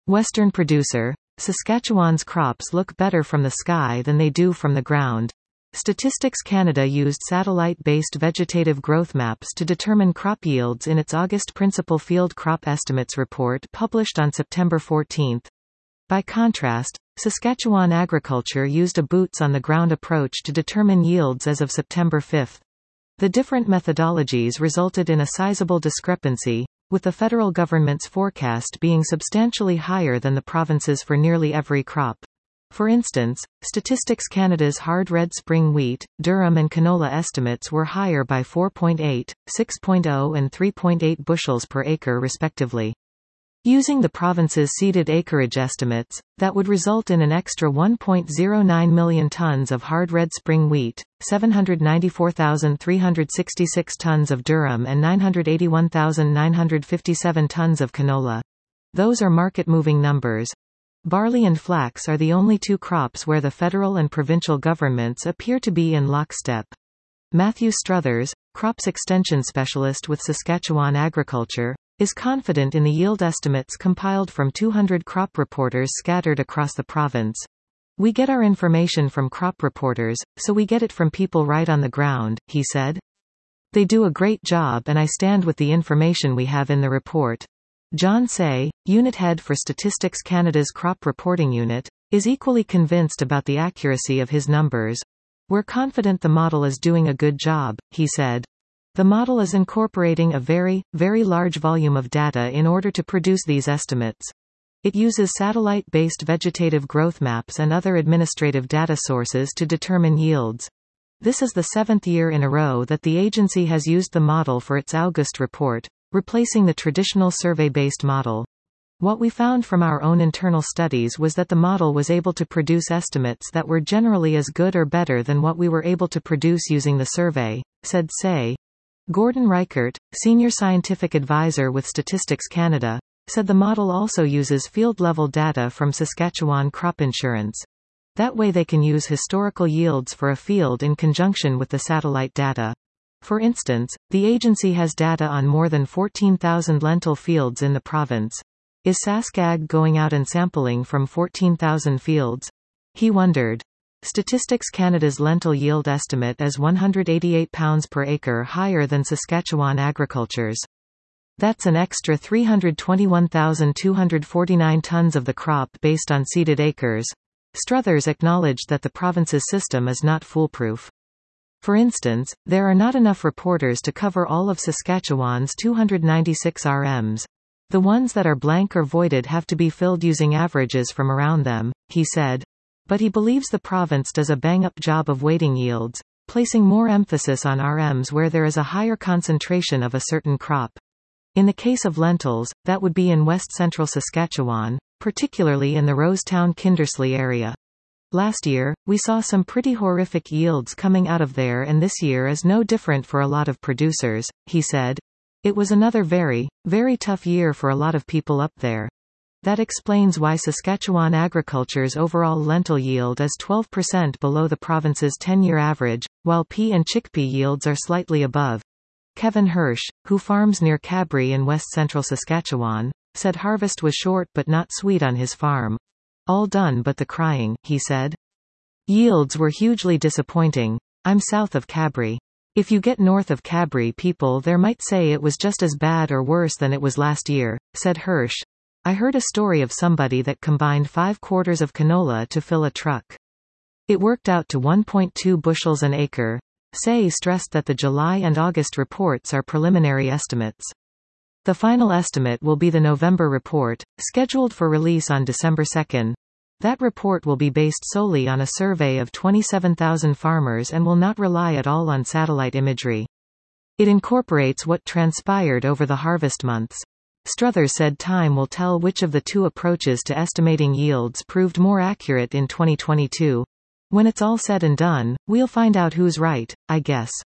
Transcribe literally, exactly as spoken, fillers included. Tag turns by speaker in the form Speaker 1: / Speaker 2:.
Speaker 1: Western producer. Saskatchewan's crops look better from the sky than they do from the ground. Statistics Canada used satellite-based vegetative growth maps to determine crop yields in its August Principal Field Crop Estimates report published on September fourteenth. By contrast, Saskatchewan Agriculture used a boots-on-the-ground approach to determine yields as of September fifth. The different methodologies resulted in a sizable discrepancy, with the federal government's forecast being substantially higher than the province's for nearly every crop. For instance, Statistics Canada's hard red spring wheat, durum and canola estimates were higher by four point eight, six point zero and three point eight bushels per acre respectively. Using the province's seeded acreage estimates, that would result in an extra one point zero nine million tons of hard red spring wheat, seven hundred ninety-four thousand three hundred sixty-six tons of durum and nine hundred eighty-one thousand nine hundred fifty-seven tons of canola. Those are market-moving numbers. Barley and flax are the only two crops where the federal and provincial governments appear to be in lockstep. Matthew Struthers, crops extension specialist with Saskatchewan Agriculture, is confident in the yield estimates compiled from two hundred crop reporters scattered across the province. We get our information from crop reporters, so we get it from people right on the ground, he said. They do a great job and I stand with the information we have in the report. John Say, unit head for Statistics Canada's crop reporting unit, is equally convinced about the accuracy of his numbers. We're confident the model is doing a good job, he said. The model is incorporating a very, very large volume of data in order to produce these estimates. It uses satellite-based vegetative growth maps and other administrative data sources to determine yields. This is the seventh year in a row that the agency has used the model for its August report, replacing the traditional survey-based model. What we found from our own internal studies was that the model was able to produce estimates that were generally as good or better than what we were able to produce using the survey, said Say. Gordon Reichert, senior scientific advisor with Statistics Canada, said the model also uses field-level data from Saskatchewan Crop Insurance. That way they can use historical yields for a field in conjunction with the satellite data. For instance, the agency has data on more than fourteen thousand lentil fields in the province. Is SaskAg going out and sampling from fourteen thousand fields? He wondered. Statistics Canada's lentil yield estimate is one hundred eighty-eight pounds per acre higher than Saskatchewan Agriculture's. That's an extra three hundred twenty-one thousand two hundred forty-nine tons of the crop based on seeded acres. Struthers acknowledged that the province's system is not foolproof. For instance, there are not enough reporters to cover all of Saskatchewan's two hundred ninety-six R Ms. The ones that are blank or voided have to be filled using averages from around them, he said. But he believes the province does a bang-up job of weighting yields, placing more emphasis on R Ms where there is a higher concentration of a certain crop. In the case of lentils, that would be in west-central Saskatchewan, particularly in the Rosetown-Kindersley area. Last year, we saw some pretty horrific yields coming out of there, and this year is no different for a lot of producers, he said. It was another very, very tough year for a lot of people up there. That explains why Saskatchewan Agriculture's overall lentil yield is twelve percent below the province's ten-year average, while pea and chickpea yields are slightly above. Kevin Hirsch, who farms near Cabri in west-central Saskatchewan, said harvest was short but not sweet on his farm. All done but the crying, he said. Yields were hugely disappointing. I'm south of Cabri. If you get north of Cabri, people there might say it was just as bad or worse than it was last year, said Hirsch. I heard a story of somebody that combined five quarters of canola to fill a truck. It worked out to one point two bushels an acre. Say stressed that the July and August reports are preliminary estimates. The final estimate will be the November report, scheduled for release on December second. That report will be based solely on a survey of twenty-seven thousand farmers and will not rely at all on satellite imagery. It incorporates what transpired over the harvest months. Struthers said time will tell which of the two approaches to estimating yields proved more accurate in twenty twenty-two. When it's all said and done, we'll find out who's right, I guess.